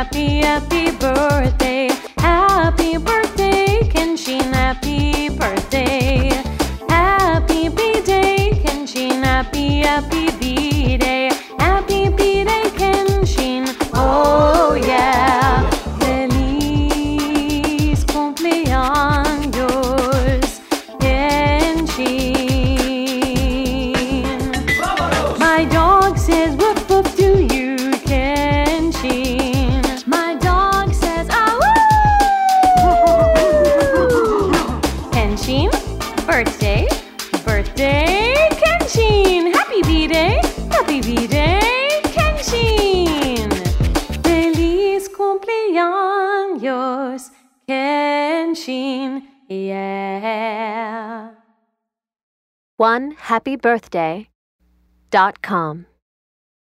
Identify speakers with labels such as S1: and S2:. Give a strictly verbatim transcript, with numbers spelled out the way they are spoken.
S1: happy, happy birthday. Happy birthday, Kenshin, happy birthday. Happy B-Day, Kenshin, happy, happy B-Day. Happy B-Day, Kenshin, oh yeah. Feliz cumpleaños, Kenshin. My dog says woof woof to you, Kenshin. My dog says ah woo. Kenshin, birthday, birthday, Kenshin. Happy B-Day, happy B-Day, Kenshin. Feliz cumpleaños, Kenshin, yeah.
S2: one happy birthday dot com